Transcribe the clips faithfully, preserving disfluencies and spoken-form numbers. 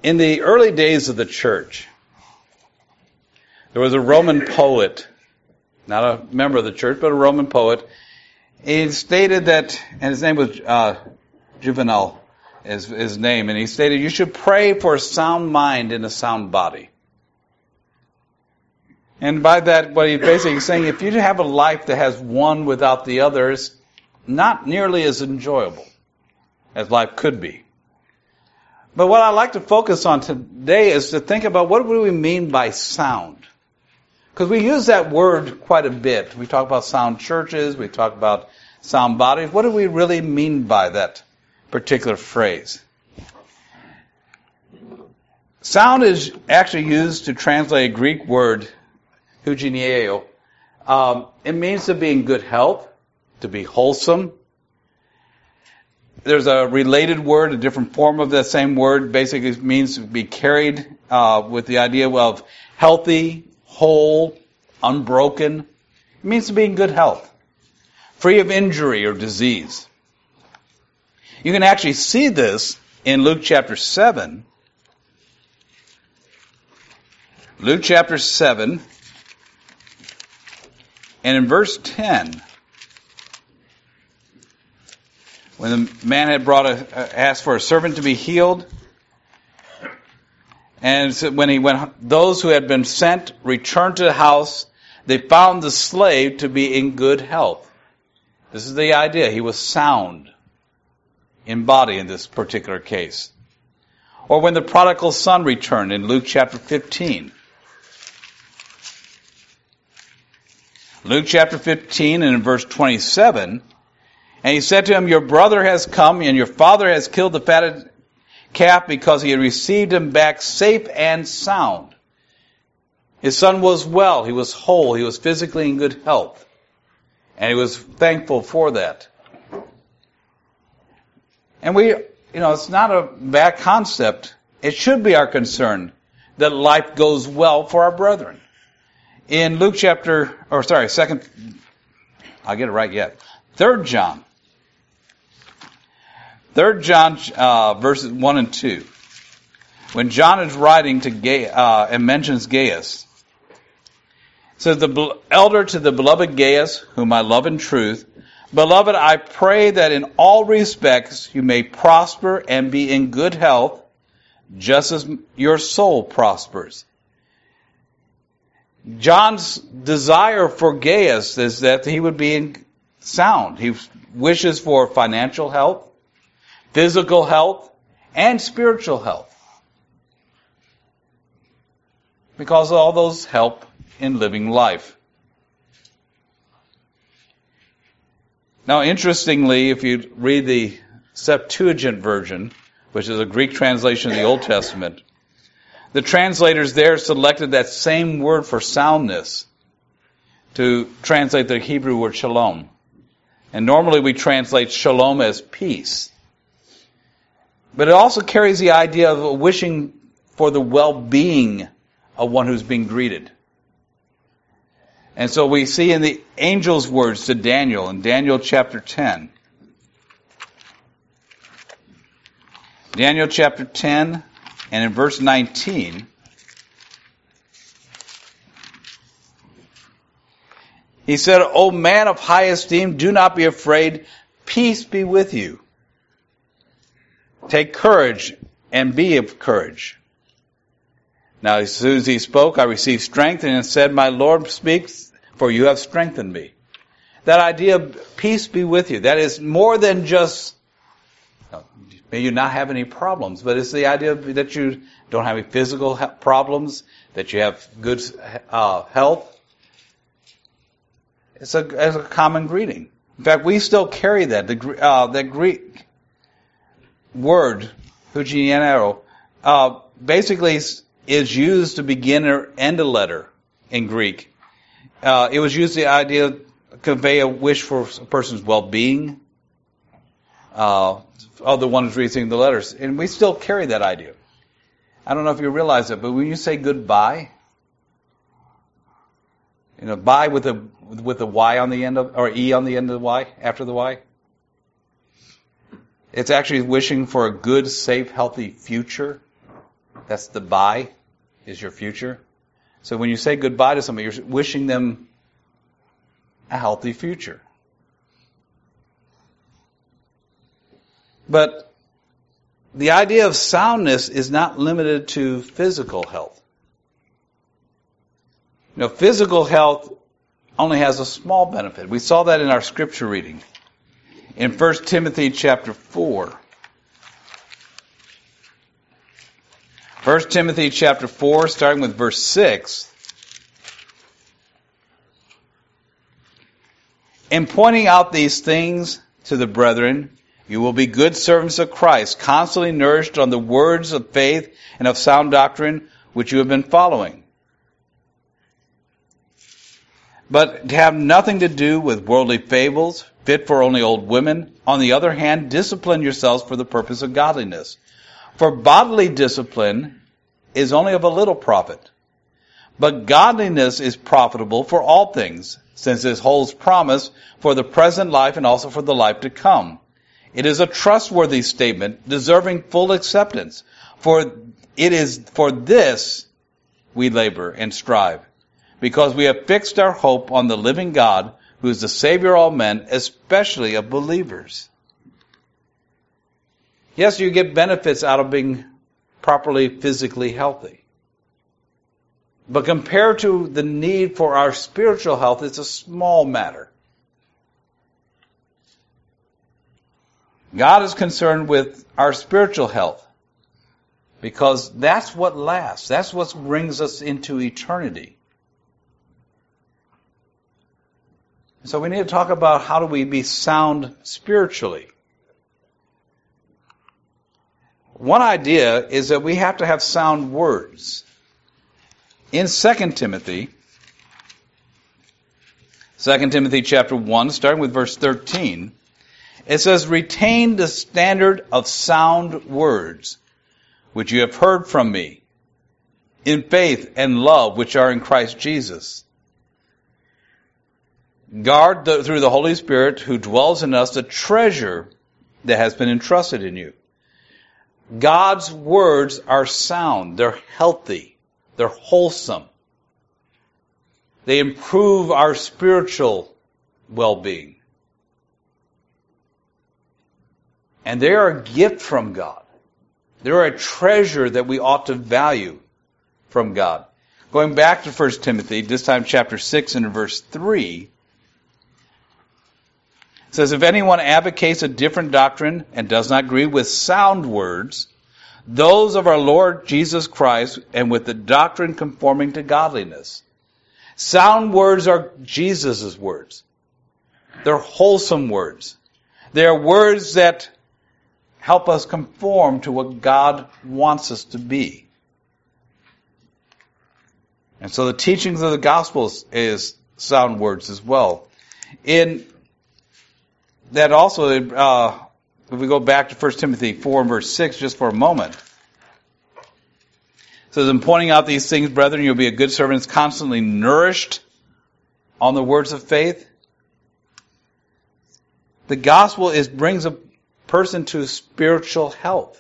In the early days of the church, there was a Roman poet, not a member of the church, but a Roman poet. He stated that, and his name was uh, Juvenal, is his name, and he stated, you should pray for a sound mind and a sound body. And by that, what he's basically saying, if you have a life that has one without the other, it's not nearly as enjoyable as life could be. But what I'd like to focus on today is to think about what do we mean by sound. Because we use that word quite a bit. We talk about sound churches, we talk about sound bodies. What do we really mean by that particular phrase? Sound is actually used to translate a Greek word, eugeneo. Um, it means to be in good health, to be wholesome. There's a related word, a different form of that same word, basically means to be carried uh, with the idea of healthy, whole, unbroken. It means to be in good health, free of injury or disease. You can actually see this in Luke chapter seven. Luke chapter seven, and in verse ten, when the man had brought a, asked for a servant to be healed, and when he went, those who had been sent returned to the house. They found the slave to be in good health. This is the idea. He was sound in body in this particular case. Or when the prodigal son returned in Luke chapter fifteen. Luke chapter fifteen and in verse twenty-seven, and he said to him, your brother has come, and your father has killed the fatted calf because he had received him back safe and sound. His son was well, he was whole, he was physically in good health, and he was thankful for that. And we, you know, it's not a bad concept. It should be our concern that life goes well for our brethren. In Luke chapter, or sorry, second, I'll get it right yet. Third John. Third John, uh, verses one and two. When John is writing to Gaius, uh, and mentions Gaius, it says, the elder to the beloved Gaius, whom I love in truth, beloved, I pray that in all respects you may prosper and be in good health, just as your soul prospers. John's desire for Gaius is that he would be in sound. He wishes for financial health, physical health, and spiritual health. Because all those help in living life. Now, interestingly, if you read the Septuagint version, which is a Greek translation of the Old Testament, the translators there selected that same word for soundness to translate the Hebrew word shalom. And normally we translate shalom as peace. But it also carries the idea of wishing for the well-being of one who's being greeted. And so we see in the angel's words to Daniel, in Daniel chapter ten. Daniel chapter ten, and in verse nineteen, he said, O man of high esteem, do not be afraid. Peace be with you. Take courage and be of courage. Now, as soon as he spoke, I received strength and said, my Lord speaks, for you have strengthened me. That idea of peace be with you, that is more than just, may you not have any problems, but it's the idea that you don't have any physical problems, that you have good uh, health. It's a, it's a common greeting. In fact, we still carry that. The uh, the Greek word, eugeneo, uh, basically is used to begin or end a letter in Greek. Uh, it was used the idea to convey a wish for a person's well-being, uh, of the one who's receiving the letters. And we still carry that idea. I don't know if you realize it, but when you say goodbye, you know, bye with a with a Y on the end of, or E on the end of the Y, after the Y, it's actually wishing for a good, safe, healthy future That's the bye, is your future. So when you say goodbye to somebody, you're wishing them a healthy future. But the idea of soundness is not limited to physical health. You know, physical health only has a small benefit. We saw that in our scripture reading. In First Timothy chapter four. First Timothy chapter four, starting with verse six. In pointing out these things to the brethren, you will be good servants of Christ, constantly nourished on the words of faith and of sound doctrine which you have been following. But to have nothing to do with worldly fables, fit for only old women. On the other hand, discipline yourselves for the purpose of godliness. For bodily discipline is only of a little profit. But godliness is profitable for all things, since it holds promise for the present life and also for the life to come. It is a trustworthy statement, deserving full acceptance. For it is for this we labor and strive, because we have fixed our hope on the living God, who is the Savior of all men, especially of believers. Yes, you get benefits out of being properly physically healthy. But compared to the need for our spiritual health, it's a small matter. God is concerned with our spiritual health, because that's what lasts. That's what brings us into eternity. So we need to talk about how do we be sound spiritually. One idea is that we have to have sound words. In Second Timothy, Second Timothy chapter one, starting with verse thirteen, it says, retain the standard of sound words, which you have heard from me, in faith and love which are in Christ Jesus. Guard the, through the Holy Spirit who dwells in us the treasure that has been entrusted in you. God's words are sound. They're healthy. They're wholesome. They improve our spiritual well-being. And they are a gift from God. They're a treasure that we ought to value from God. Going back to First Timothy, this time chapter six and verse three, it says, if anyone advocates a different doctrine and does not agree with sound words, those of our Lord Jesus Christ, and with the doctrine conforming to godliness. Sound words are Jesus' words. They're wholesome words. They're words that help us conform to what God wants us to be. And so the teachings of the Gospels is sound words as well. In that also, uh, if we go back to First Timothy four and verse six just for a moment, it says, in pointing out these things, brethren, you'll be a good servant, constantly nourished on the words of faith. The gospel is brings a person to spiritual health.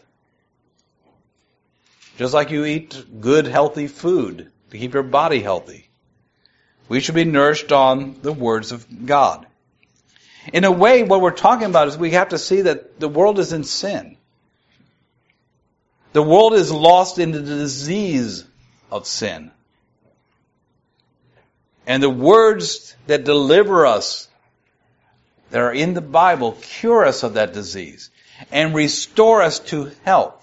Just like you eat good, healthy food to keep your body healthy, we should be nourished on the words of God. In a way, what we're talking about is we have to see that the world is in sin. The world is lost in the disease of sin. And the words that deliver us, that are in the Bible, cure us of that disease and restore us to health.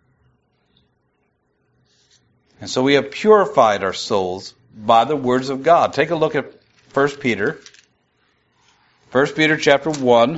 And so we have purified our souls by the words of God. Take a look at First Peter. First Peter chapter one.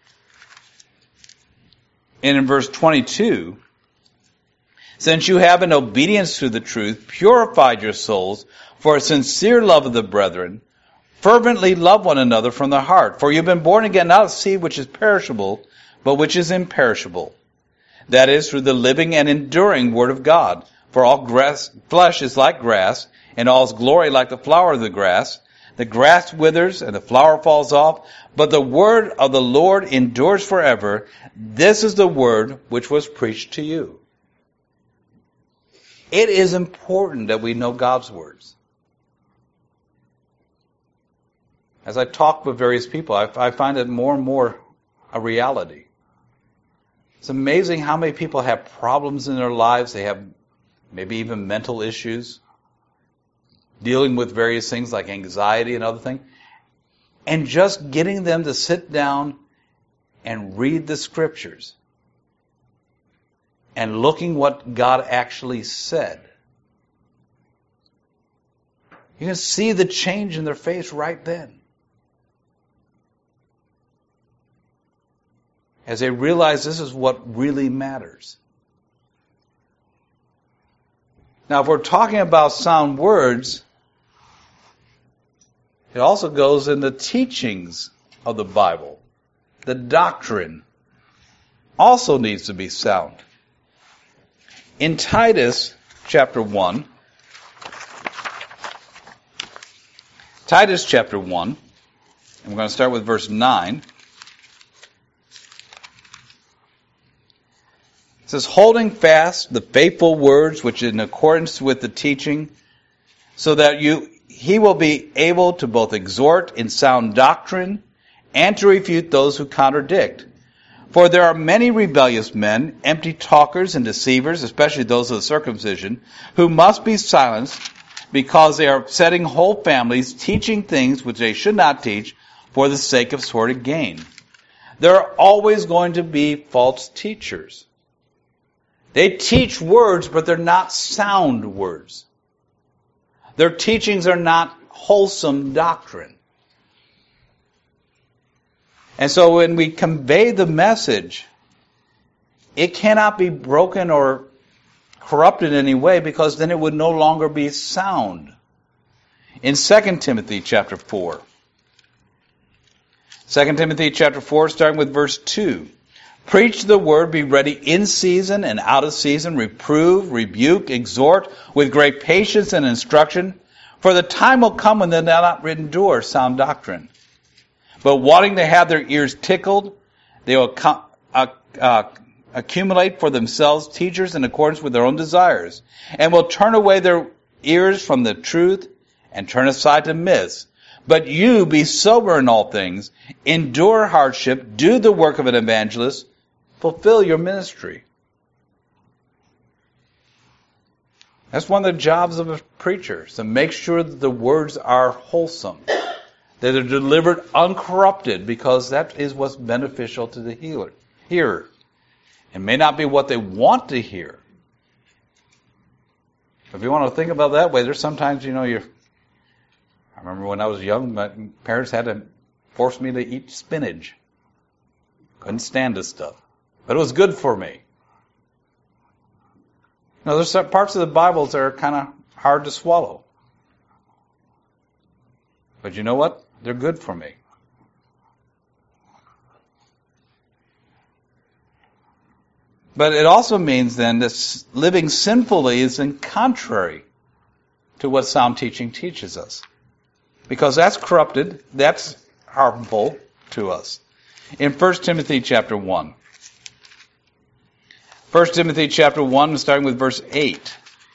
And in verse twenty-two, since you have in obedience to the truth purified your souls for a sincere love of the brethren, fervently love one another from the heart. For you have been born again, not of seed which is perishable, but which is imperishable. That is, through the living and enduring word of God. For all grass, flesh is like grass, and all its glory like the flower of the grass. The grass withers, and the flower falls off, but the word of the Lord endures forever. This is the word which was preached to you. It is important that we know God's words. As I talk with various people, I, I find it more and more a reality. It's amazing how many people have problems in their lives. They have maybe even mental issues, dealing with various things like anxiety and other things. And just getting them to sit down and read the scriptures and looking what God actually said. You can see the change in their face right then. As they realize this is what really matters. Now, if we're talking about sound words, it also goes in the teachings of the Bible. The doctrine also needs to be sound. In Titus chapter one, Titus chapter one, and we're going to start with verse nine. It says, holding fast the faithful words which in accordance with the teaching, so that you he will be able to both exhort in sound doctrine and to refute those who contradict. For there are many rebellious men, empty talkers and deceivers, especially those of the circumcision, who must be silenced because they are setting whole families teaching things which they should not teach for the sake of sordid gain. There are always going to be false teachers. They teach words, but they're not sound words. Their teachings are not wholesome doctrine. And so when we convey the message, it cannot be broken or corrupted in any way, because then it would no longer be sound. In Second Timothy chapter four. Second Timothy chapter four, starting with verse two. Preach the word, be ready in season and out of season, reprove, rebuke, exhort with great patience and instruction. For the time will come when they will not endure sound doctrine. But wanting to have their ears tickled, they will uh, uh, accumulate for themselves teachers in accordance with their own desires, and will turn away their ears from the truth and turn aside to myths. But you be sober in all things, endure hardship, do the work of an evangelist, fulfill your ministry. That's one of the jobs of a preacher, to make sure that the words are wholesome, that they're delivered uncorrupted, because that is what's beneficial to the healer, hearer. It may not be what they want to hear. If you want to think about it that way, there's sometimes, you know, you're... I remember when I was young, my parents had to force me to eat spinach. Couldn't stand this stuff. But it was good for me. Now, there's some parts of the Bible that are kind of hard to swallow. But you know what? They're good for me. But it also means then that living sinfully is in contrary to what sound teaching teaches us. Because that's corrupted, that's harmful to us. In First Timothy chapter one. First Timothy chapter one, starting with verse eight.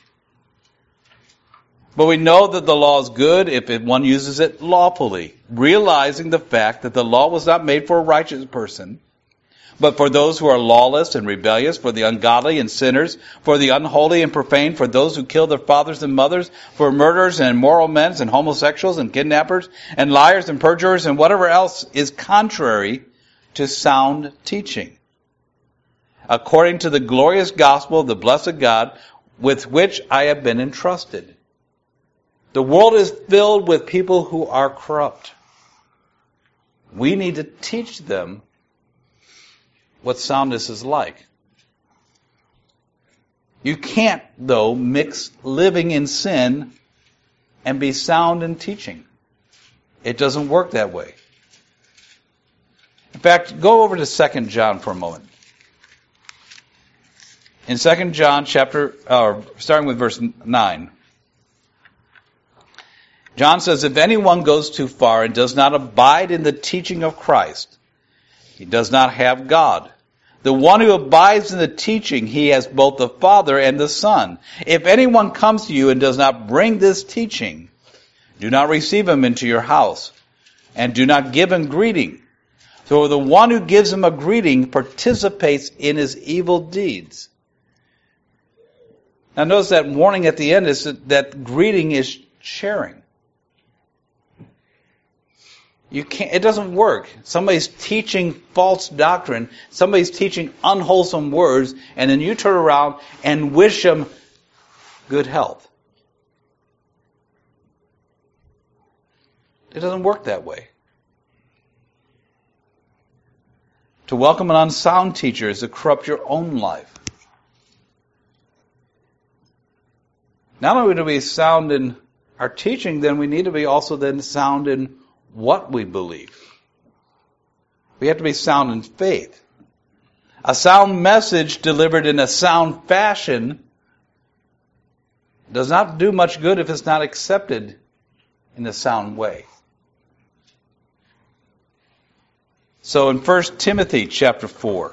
But we know that the law is good if one uses it lawfully, realizing the fact that the law was not made for a righteous person, but for those who are lawless and rebellious, for the ungodly and sinners, for the unholy and profane, for those who kill their fathers and mothers, for murderers and immoral men and homosexuals and kidnappers and liars and perjurers and whatever else is contrary to sound teaching, according to the glorious gospel of the blessed God with which I have been entrusted. The world is filled with people who are corrupt. We need to teach them what soundness is like. You can't, though, mix living in sin and be sound in teaching. It doesn't work that way. In fact, go over to Second John for a moment. In Second John chapter, uh, starting with verse nine, John says, if anyone goes too far and does not abide in the teaching of Christ, he does not have God. The one who abides in the teaching, he has both the Father and the Son. If anyone comes to you and does not bring this teaching, do not receive him into your house, and do not give him greeting. So the one who gives him a greeting participates in his evil deeds. Now notice that warning at the end is that, that greeting is sharing. You can't, it doesn't work. Somebody's teaching false doctrine, somebody's teaching unwholesome words, and then you turn around and wish them good health. It doesn't work that way. To welcome an unsound teacher is to corrupt your own life. Not only do we sound in our teaching, then we need to be also then sound in what we believe. We have to be sound in faith. A sound message delivered in a sound fashion does not do much good if it's not accepted in a sound way. So in First Timothy chapter four,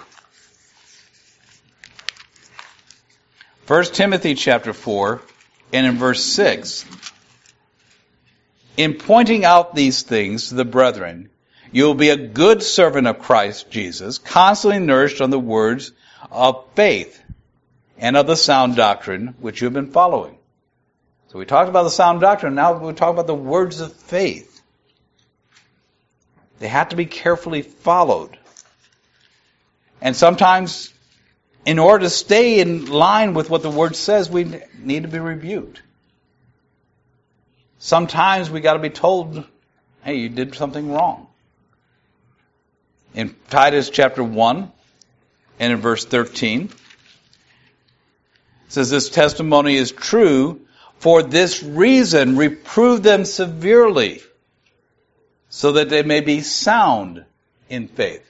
First Timothy chapter four, and in verse six, in pointing out these things to the brethren, you will be a good servant of Christ Jesus, constantly nourished on the words of faith and of the sound doctrine which you have been following. So we talked about the sound doctrine, now we talk about the words of faith. They have to be carefully followed. And sometimes, in order to stay in line with what the Word says, we need to be rebuked. Sometimes we got to be told, hey, you did something wrong. In Titus chapter one, and in verse thirteen, it says, this testimony is true. For this reason, reprove them severely, so that they may be sound in faith.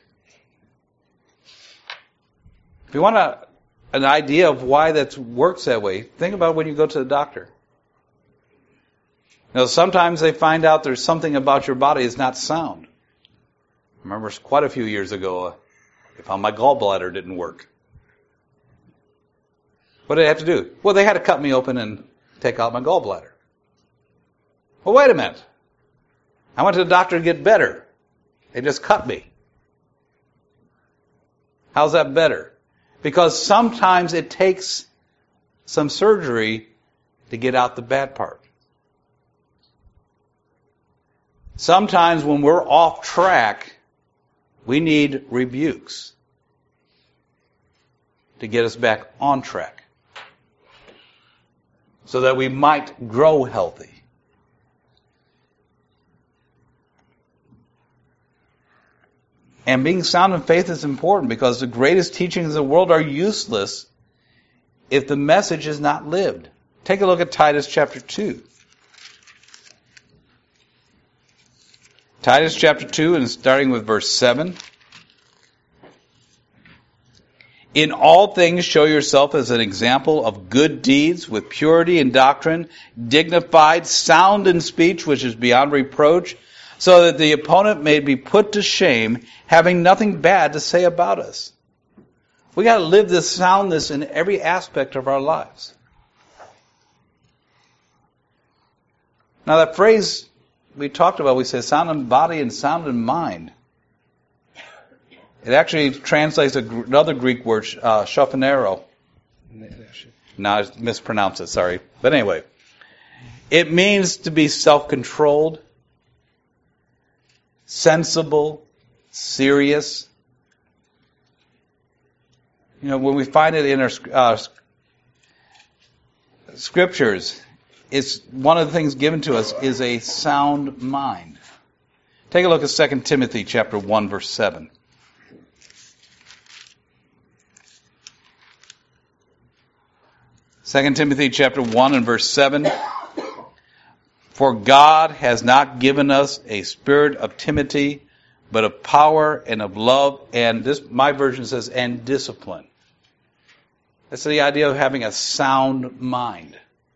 If you want a, an idea of why that works that way, think about when you go to the doctor. You know, sometimes they find out there's something about your body that's not sound. I remember quite a few years ago, uh, they found my gallbladder didn't work. What did they have to do? Well, they had to cut me open and take out my gallbladder. Well, wait a minute. I went to the doctor to get better. They just cut me. How's that better? Because sometimes it takes some surgery to get out the bad part. Sometimes when we're off track, we need rebukes to get us back on track, so that we might grow healthy. And being sound in faith is important, because the greatest teachings in the world are useless if the message is not lived. Take a look at Titus chapter two. Titus chapter two, and starting with verse seven. In all things show yourself as an example of good deeds, with purity in doctrine, dignified, sound in speech, which is beyond reproach, so that the opponent may be put to shame, having nothing bad to say about us. We got to live this soundness in every aspect of our lives. Now that phrase we talked about, we say sound in body and sound in mind. It actually translates another Greek word, uh, shophanero. No, I mispronounced it, sorry. But anyway, it means to be self-controlled, sensible, serious. You know, when we find it in our uh, scriptures, it's one of the things given to us is a sound mind. Take a look at Second Timothy chapter one, verse seven. Second Timothy chapter one and verse seven. For God has not given us a spirit of timidity, but of power and of love, and this, my version says, and discipline. That's the idea of having a sound mind.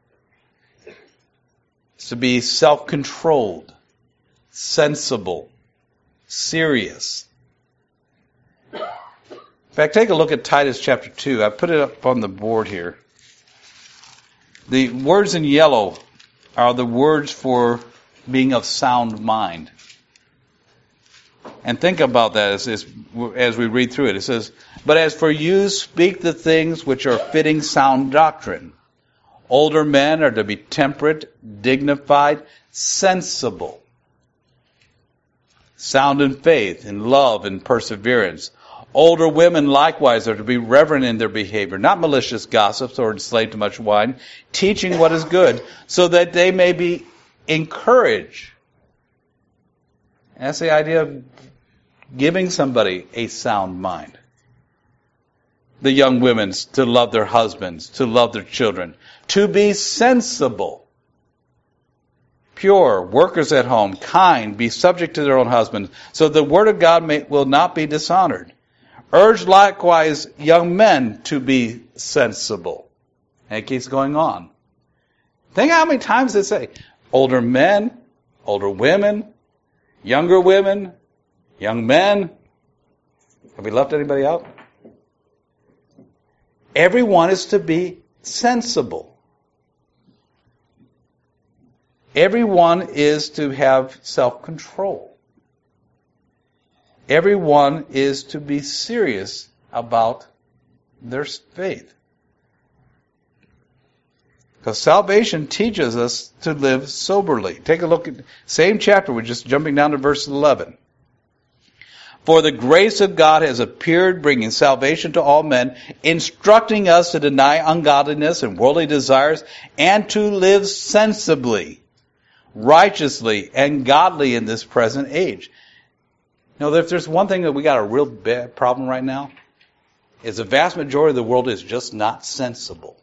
It's to be self-controlled, sensible, serious. In fact, take a look at Titus chapter two. I put it up on the board here. The words in yellow are the words for being of sound mind. And think about that as, as, as we read through it. It says, "But as for you, speak the things which are fitting sound doctrine. Older men are to be temperate, dignified, sensible, sound in faith, in love, and perseverance. Older women likewise are to be reverent in their behavior, not malicious gossips or enslaved to much wine, teaching what is good, so that they may be encouraged." And that's the idea of giving somebody a sound mind. The young women to love their husbands, to love their children, to be sensible, pure, workers at home, kind, be subject to their own husbands, so the word of God may, will not be dishonored. Urge likewise young men to be sensible. And it keeps going on. Think how many times they say, older men, older women, younger women, young men. Have we left anybody out? Everyone is to be sensible. Everyone is to have self-control. Everyone is to be serious about their faith. Because salvation teaches us to live soberly. Take a look at the same chapter. We're just jumping down to verse eleven. "For the grace of God has appeared, bringing salvation to all men, instructing us to deny ungodliness and worldly desires, and to live sensibly, righteously, and godly in this present age." You know, if there's one thing that we got a real bad problem right now, is the vast majority of the world is just not sensible.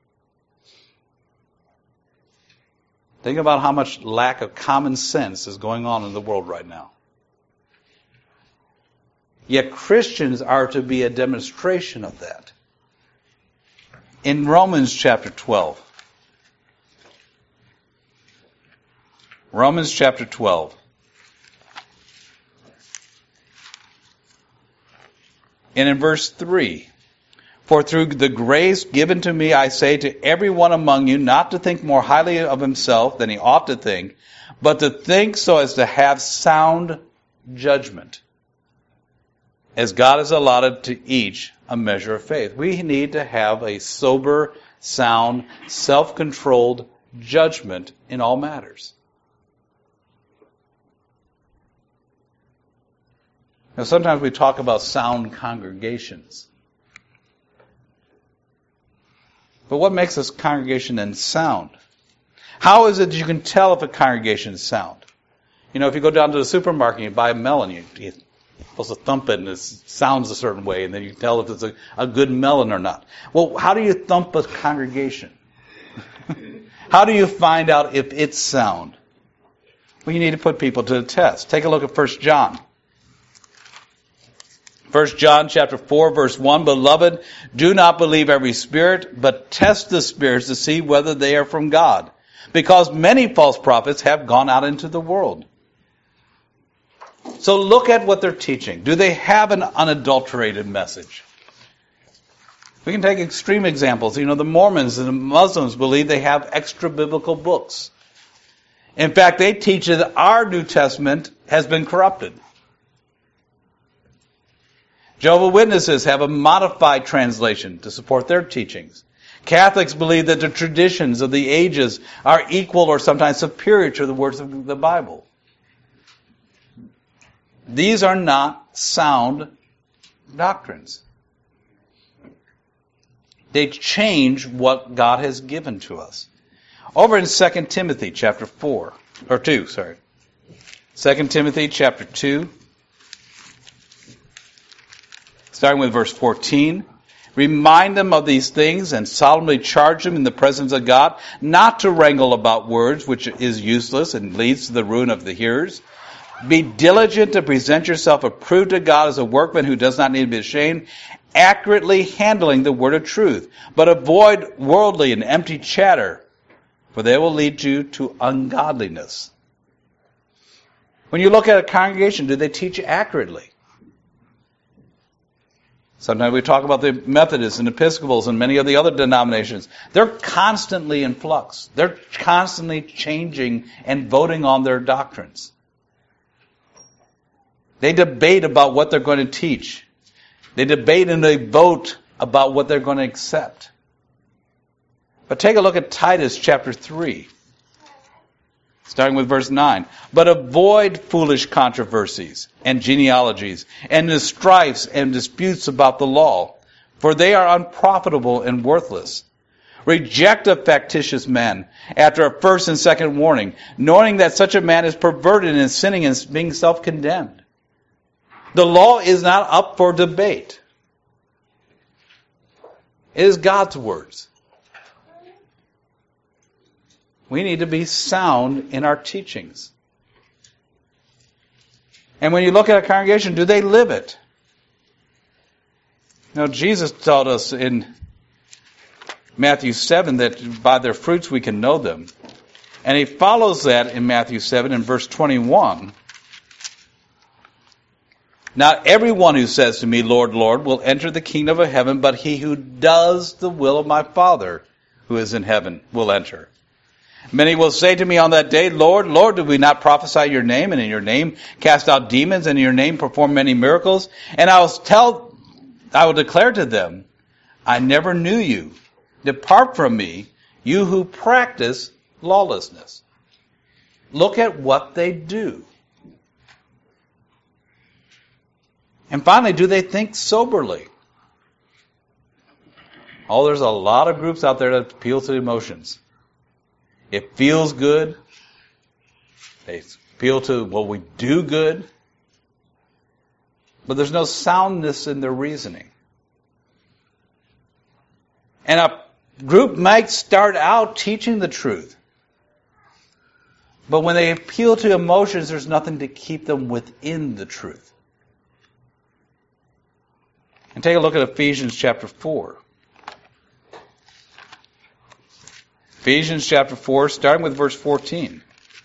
Think about how much lack of common sense is going on in the world right now. Yet Christians are to be a demonstration of that. In Romans chapter twelve. Romans chapter twelve. And in verse three, "For through the grace given to me, I say to everyone among you not to think more highly of himself than he ought to think, but to think so as to have sound judgment, as God has allotted to each a measure of faith." We need to have a sober, sound, self-controlled judgment in all matters. Now, sometimes we talk about sound congregations. But what makes a congregation then sound? How is it that you can tell if a congregation is sound? You know, if you go down to the supermarket and you buy a melon, you, you're supposed to thump it and it sounds a certain way, and then you can tell if it's a, a good melon or not. Well, how do you thump a congregation? How do you find out if it's sound? Well, you need to put people to the test. Take a look at First John. First John chapter four, verse one, "Beloved, do not believe every spirit, but test the spirits to see whether they are from God, because many false prophets have gone out into the world." So look at what they're teaching. Do they have an unadulterated message? We can take extreme examples. You know, the Mormons and the Muslims believe they have extra biblical books. In fact, they teach that our New Testament has been corrupted. Jehovah's Witnesses have a modified translation to support their teachings. Catholics believe that the traditions of the ages are equal or sometimes superior to the words of the Bible. These are not sound doctrines. They change what God has given to us. Over in Second Timothy chapter four, or two, sorry. Second Timothy chapter two. Starting with verse fourteen, "Remind them of these things and solemnly charge them in the presence of God not to wrangle about words, which is useless and leads to the ruin of the hearers. Be diligent to present yourself approved to God as a workman who does not need to be ashamed, accurately handling the word of truth. But avoid worldly and empty chatter, for they will lead you to ungodliness." When you look at a congregation, do they teach accurately? Sometimes we talk about the Methodists and Episcopals and many of the other denominations. They're constantly in flux. They're constantly changing and voting on their doctrines. They debate about what they're going to teach. They debate and they vote about what they're going to accept. But take a look at Titus chapter three, starting with verse nine. But avoid foolish controversies and genealogies and the strifes and disputes about the law, for they are unprofitable and worthless. Reject a factitious man after a first and second warning, knowing that such a man is perverted and sinning and being self-condemned. The law is not up for debate. It is God's words. We need to be sound in our teachings. And when you look at a congregation, do they live it? Now, Jesus taught us in Matthew seven that by their fruits we can know them. And he follows that in Matthew seven in verse twenty-one. Not everyone who says to me, Lord, Lord, will enter the kingdom of heaven, but he who does the will of my Father who is in heaven will enter. Many will say to me on that day, Lord, Lord, did we not prophesy in your name, and in your name cast out demons, and in your name perform many miracles? And I will tell, I will declare to them, I never knew you. Depart from me, you who practice lawlessness. Look at what they do. And finally, do they think soberly? Oh, there's a lot of groups out there that appeal to the emotions. It feels good. They appeal to, well, we do good. But there's no soundness in their reasoning. And a group might start out teaching the truth. But when they appeal to emotions, there's nothing to keep them within the truth. And take a look at Ephesians chapter four. Ephesians chapter four, starting with verse fourteen.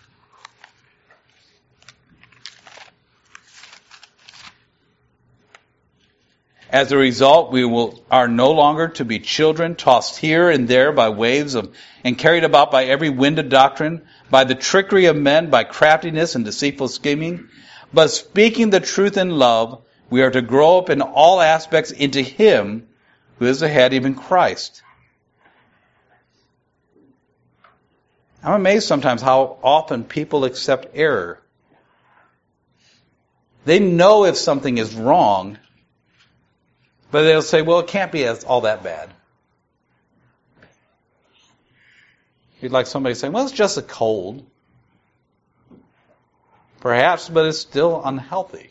As a result, we will are no longer to be children, tossed here and there by waves of, and carried about by every wind of doctrine, by the trickery of men, by craftiness and deceitful scheming. But speaking the truth in love, we are to grow up in all aspects into Him who is the head, even Christ. I'm amazed sometimes how often people accept error. They know if something is wrong, but they'll say, well, it can't be all that bad. You'd like somebody saying, well, it's just a cold. Perhaps, but it's still unhealthy.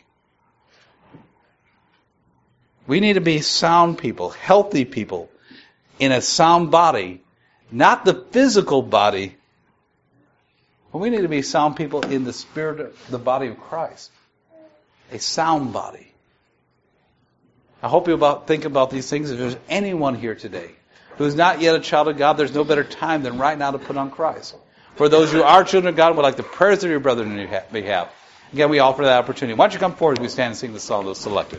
We need to be sound people, healthy people, in a sound body, not the physical body, but we need to be sound people in the spirit of the body of Christ. A sound body. I hope you about, think about these things. If there's anyone here today who is not yet a child of God, there's no better time than right now to put on Christ. For those who are children of God and would like the prayers of your brethren on your behalf, again, we offer that opportunity. Why don't you come forward as we stand and sing the song that's selected.